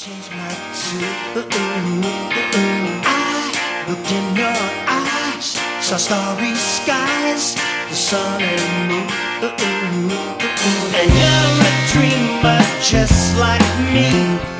change my tune. I looked in your eyes, saw starry skies, the sun and moon. And you're a dreamer just like me.